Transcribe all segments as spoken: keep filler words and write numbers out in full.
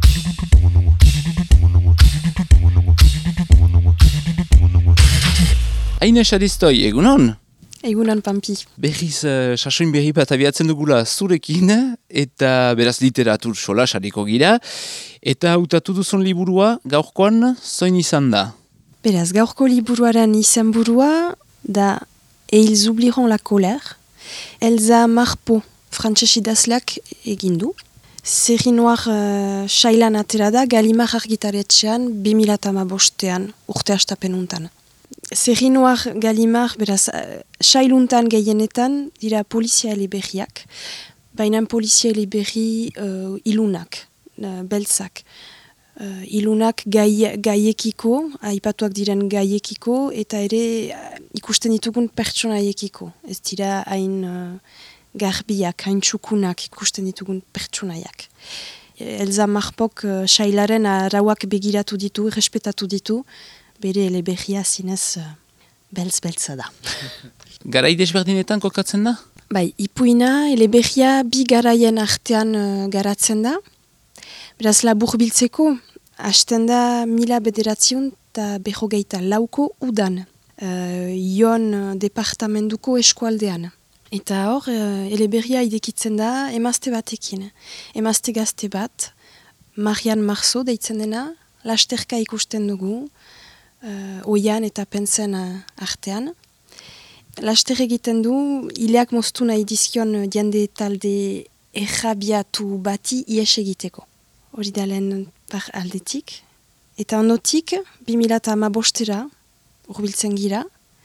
Aine Xaristoi, egunon? Egunon, Pampi. Berriz, uh, sasoin berri bat abiatzen dugula zurekin, eta beraz literatur sola sariko gira, eta hautatu duzun liburua gaurkoan zoin izan da? Beraz, gaurko liburuaren izenburua da Et ils oublieront la colère. Elsa Marpeau, frantses idazleak egin du. Série Noir uh, Shailan atera da Gallimard argitaretxean bi mila hamabostean urte hastapen untan. Série Noir Gallimard, beraz, uh, Shailuntan gehienetan dira polizia eleberriak, baina polizia eleberri uh, ilunak, uh, beltzak. Uh, ilunak gai, gaiekiko, aipatuak diren gaiekiko, eta ere uh, ikusten ditugun pertsonaiekiko. Ez dira hain uh, garbiak, hain txukunak ikusten ditugun pertsonaiak. Elsa Marpok uh, Shailaren arauak begiratu ditu, respetatu ditu, bere eleberria zinez uh, beltz-beltza da. Garai desberdinetan kokatzen da? Bai, ipuina eleberria bi garaien artean uh, garatzen da. Beraz, labur biltzeko, hasten da mila bederatzion eta berrogeita lauko udan, uh, Ion departamentuko eskualdean. Eta hor, uh, eleberria idekitzen da emazte batekin. Emazte gazte bat, Marian Marceau deitzen dena, lasterka ikusten dugu, uh, oian eta pentsen uh, artean. Laster egiten du, hileak moztu nahi dizkion jende talde errabiatu bati ies egiteko. Hori da lehen par aldetik. Eta ondotik, bi mila hamabostera, urbiltzen gira,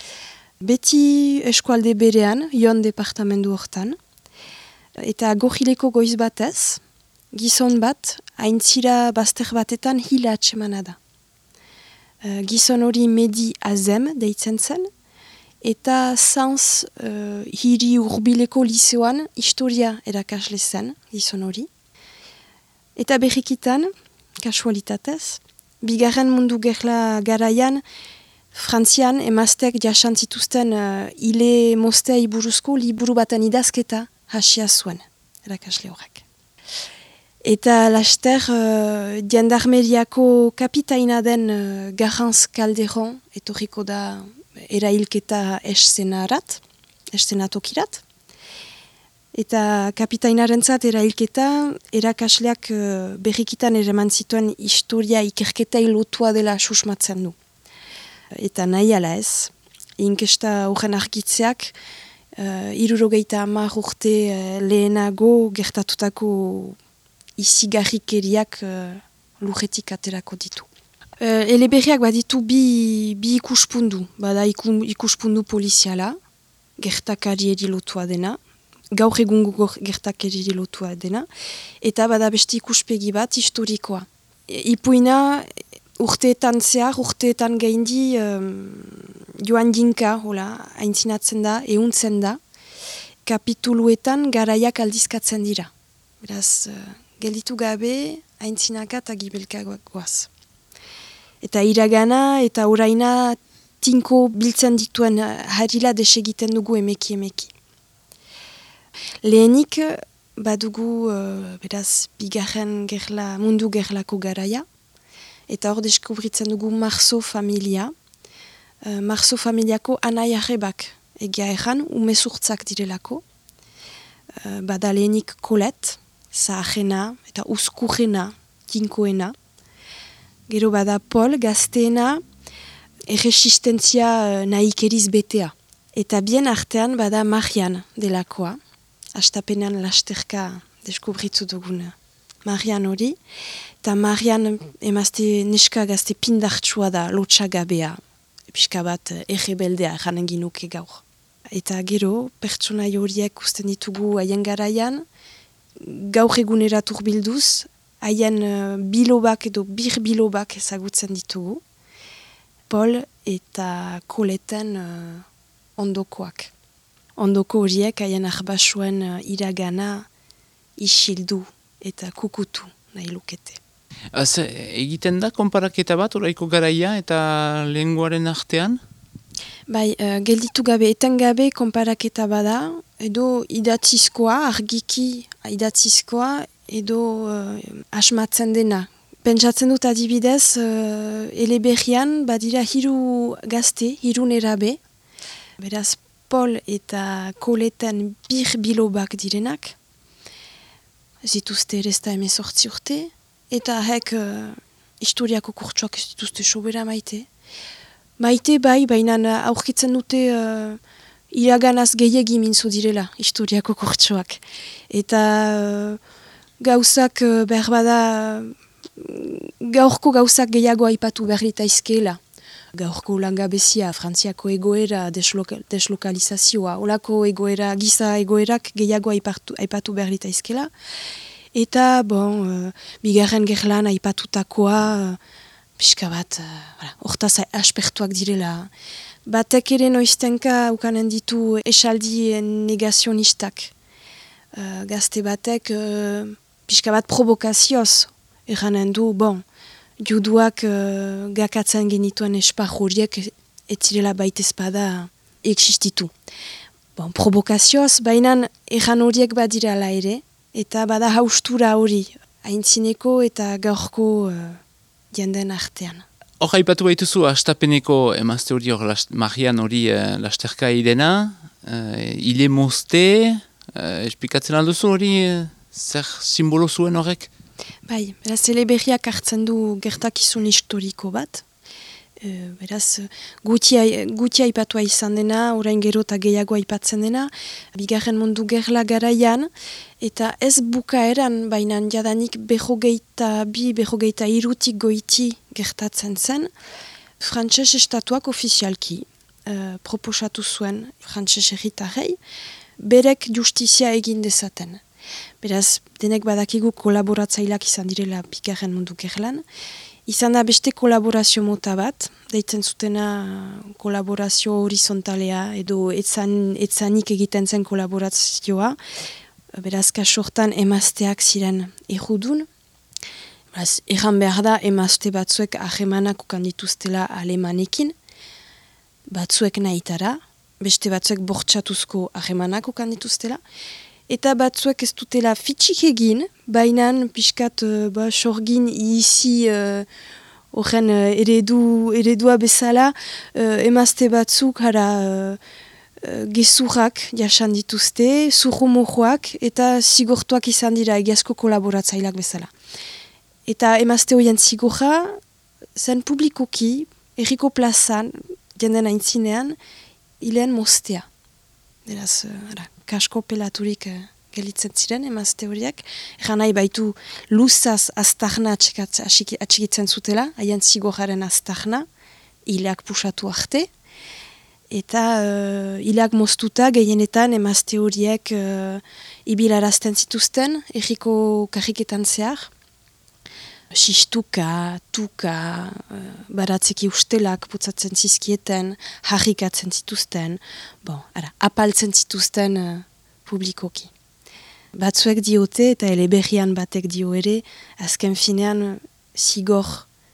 beti eskualde berean, Ion departamentu hortan, eta gohileko goiz batez, gizon bat, aintzira bazter batetan hila atsemana da. Uh, gizon hori Medi Azem deitzen zen, eta Sanz uh, hiri urbileko liseoan historia erakasle zen, gizon hori. Eta berrikitan, kasualitatez, bigarren mundu gerla garaian, Frantzian emaztek jasantzituzten uh, ile moztea iburuzko liburu batan idazketa hasia zuen, erakasle horrek. Eta laster, uh, jandarmeriako kapitaina den uh, Garranz Calderon, etorriko da erailketa eszenarat, eszenatokirat. Eta kapitainarentzat erailketa, erakasleak uh, berrikitan ereman zituen historia ikerketa lotua dela susmatzen du. Eta nahi ala ez, inkesta horren argitzeak, uh, irurogeita hamar urte uh, lehenago gertatutako izigarrikeriak uh, lurretik aterako ditu. Uh, eleberriak baditu bi, bi ikuspundu, bada iku, ikuspundu poliziala, gertakari lotua dena, gaur egungo gertakeriri lotua dena, eta bada beste ikuspegi bat historikoa. E, ipuina urteetan zehar, urteetan gaindi um, joan dinka, hola, aintzinatzen da, ehuntzen da, kapituluetan garaiak aldizkatzen dira. Beraz, uh, gelditu gabe, aintzinaka eta gibelka goaz. Eta iragana eta oraina tinko biltzen dituen harila desegiten dugu emeki emeki. Lehenik badugu uh, beraz bigarren gerla, mundu gerlako garaia, eta hor deskubritzen dugu Marceau familia. Uh, Marceau familiako anai arrebak egia erran, umezurtzak direlako. Uh, bada lehenik Colette, zaharena eta uzkurrena, tinkoena. Gero bada Paul, gazteena, erresistentzia uh, nahikeriz betea. Eta bien artean bada Marian delakoa. Astapenean lasterka deskubritzu dugun Marian hori. Eta Marian emazte neska gazte pindartsua da, lotxagabea, pixka bat errebeldea janen ginuke gaur. Eta gero, pertsonai horiek usten ditugu haien garaian, gaur egunerat urbilduz, haien uh, bilobak edo bir bilobak ezagutzen ditugu. Paul eta Coleten uh, ondokoak. Ondoko horiek haien arbasuen uh, iragana isildu eta kukutu nahi lukete. Az, egiten da konparaketa bat oraiko garaia eta lehengoaren artean? Bai, uh, gelditu gabe, eten gabe konparaketa bada, edo idatzizkoa, argiki idatzizkoa, edo uh, asmatzen dena. Pentsatzen dut adibidez, uh, eleberrian badira hiru gazte, hiru nerabe, beraz Pol eta Koleten bir bilobak direnak, zituzte ere ez da emezortzi urte, eta hek uh, historiako kurtsuak ez dituzte sobera maite. Maite bai, baina aurkitzen dute uh, iraganaz gehiagi mintzu direla historiako kurtsuak. Eta uh, gauzak uh, behar bada, gaurko gauzak gehiago aipatu behar litaizkeela. Gaurko langabezia, Frantziako egoera, desloka, deslokalizazioa, olako egoera, giza egoerak gehiago aipatu, aipatu behar litaizkeela. Eta, bon, uh, bigarren gerlan aipatutakoa, uh, pixka bat, uh, hortaz aspertuak direla. Batek ere noiztenka ukanen ditu esaldi negazionistak. Uh, gazte batek, uh, pixka bat provokazioz, eranen du, bon, juduak uh, gakatzen genituen espar horiek ez zirela baitezpada existitu. Bon, provokazioz, baina eran horiek badirala ere, eta bada haustura hori, haintzineko eta gaurko uh, jenden artean. Hor haipatu baituzu, astapeneko emazte hori hor Marian hori uh, lasterka idena, uh, ile mozte, uh, esplikatzen alduzu hori, uh, zer simbolo zuen horrek? Bai, beraz, eleberriak hartzen du gertakizun historiko bat. E, beraz, guti aipatua izan dena, orain gero eta gehiago aipatzen dena, bigarren mundu gerla garaian, eta ez bukaeran, baina jadanik behogeita bi, behogeita irutik goiti gertatzen zen, frantses estatuak ofizialki e, proposatu zuen frantses herritarrei, berek justizia egin dezaten. Beraz, denek badakigu kolaboratzaileak izan direla bigarren mundu gerlan. Izan da beste kolaborazio mota bat, deitzen zutena kolaborazio horizontalea edo etzan, etzanik egiten zen kolaborazioa. Beraz, kasortan emazteak ziren errudun. Beraz, erran behar da emazte batzuek ahemanak ukan dituztela alemanekin, batzuek nahitara, beste batzuek bortxatuzko ahemanak ukan dituztela, eta batzuek ez dutela fitxik egin, baina pixkat uh, ba, sorgin izi horren uh, uh, eredu, eredua bezala, uh, emazte batzuk hara uh, uh, gezurrak jasan dituzte, zurrumojoak eta zigortuak izan dira egiazko kolaboratzaileak bezala. Eta emazte horien zigorra zen publikoki, erriko plazan, jenden aintzinean, hilen moztea. Beraz, uh, kasko pelaturik uh, gelitzen ziren emazte horiek. Egan nahi baitu luzaz aztarna atxikitzen zutela, haien zigorraren aztarna, hileak pusatu arte. Eta uh, hileak moztuta gehienetan emazte horiek uh, ibilarazten zituzten, erriko karriketan zehar. Sistuka, tuka, uh, baratzeki ustelak putzatzen zizkieten, harrikatzen zituzten, bon, ara, apaltzen zituzten uh, publikoki. Batzuek diote eta eleberrian batek dio ere, azken finean zigor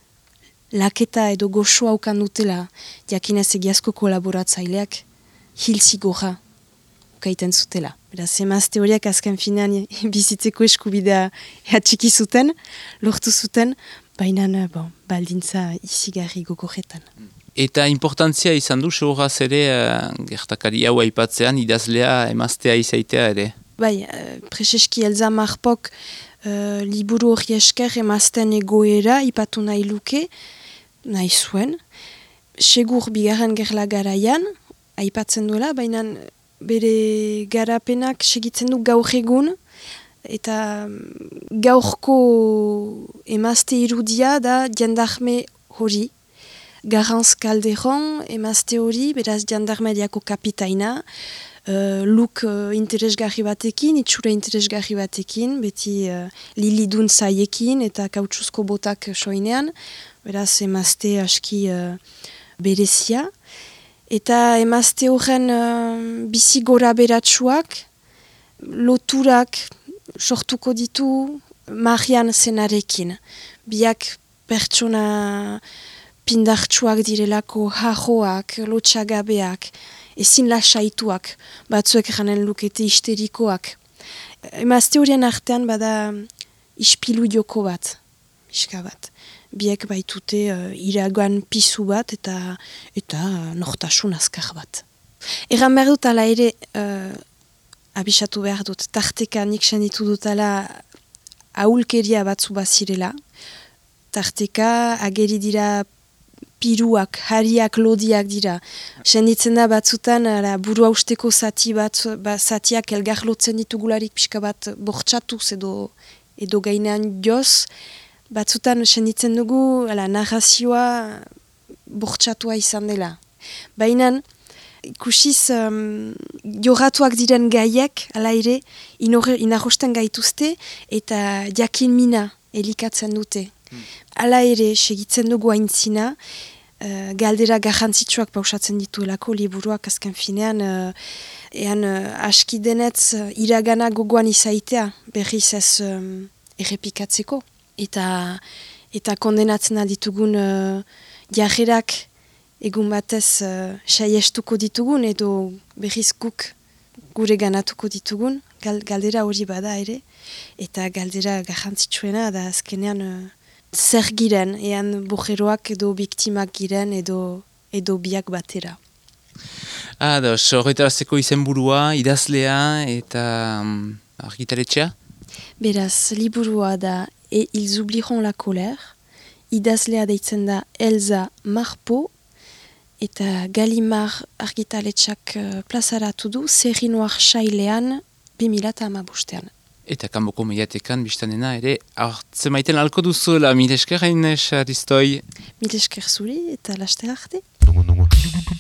laketa edo goxoa ukan dutela, jakinez egiazko kolaboratzaileak hil zigorra ukaiten zutela. Beraz, emazte horiek azken finean bizitzeko eskubidea atxiki zuten, lortu zuten, baina bon, baldintza izigarri gogoretan. Eta importantzia izan du, seguraz ere, uh, gertakari hau aipatzean, idazlea emaztea izaitea ere? Bai, uh, Prezeski Elza Marpok uh, liburu hori esker emazten egoera ipatu nahi luke, nahi zuen. Segur bigarren gerla garaian, aipatzen duela, baina bere garapenak segitzen du gaur egun, eta gaurko emazte irudia da jandarme hori. Garranz Calderon emazte hori, beraz jandarmeriako kapitaina, uh, luk uh, interesgarri batekin, itxura interesgarri batekin, beti uh, lilidun zaiekin eta kautsuzko botak soinean, beraz emazte aski uh, berezia. Eta emazte horren uh, bizi gora beratsuak, loturak sortuko ditu Marian zenarekin. Biak pertsona pindartsuak direlako, hajoak, lotxagabeak, ezin lasaituak, batzuek janen lukete histerikoak. Emazte horien artean bada ispilu joko bat, pixka bat. Biek baitute uh, iragan pisu bat eta eta uh, nortasun azkar bat. Egan behar dut ala ere, uh, abisatu behar dut, tarteka nik senditu dutala ahulkeria batzu bazirela. Tarteka ageri dira piruak, hariak, lodiak dira. Senditzen da batzutan ara, buru hausteko zati bat, ba, zatiak elgar lotzen ditugularik pixka bat bortxatuz edo, edo gainean joz. Batzutan senditzen dugu ala, narrazioa bortxatua izan dela. Baina ikusiz um, jorratuak diren gaiek, ala ere, inarrosten gaituzte eta jakin mina elikatzen dute. Hmm. Ala ere, segitzen dugu aintzina, uh, galdera garrantzitsuak pausatzen dituelako liburuak azken finean, uh, ean uh, aski denetz uh, iragana gogoan izaitea berriz ez um, errepikatzeko. Eta, eta kondenatzen ditugun uh, jarrerak egun batez uh, saiestuko ditugun edo berriz guk gure ganatuko ditugun, gal, galdera hori bada ere, eta galdera garrantzitsuena da azkenean uh, zer giren, ean bojeroak edo biktimak giren edo, edo biak batera. Ados, horretarazteko izenburua, idazlea eta um, argitaletxea? Beraz, liburua da Et ils oublieront la colère, idazlea deitzen da Elza Marpo, eta Galimar argitaletxak uh, plazaratu du, Zerri Noir Sailean bi mila hamabostean. Eta kanboko mediatekan biztanena ere, hartzen maiten alko duzuela, mil esker hain esaristoi. Mil esker zuri eta laster arte.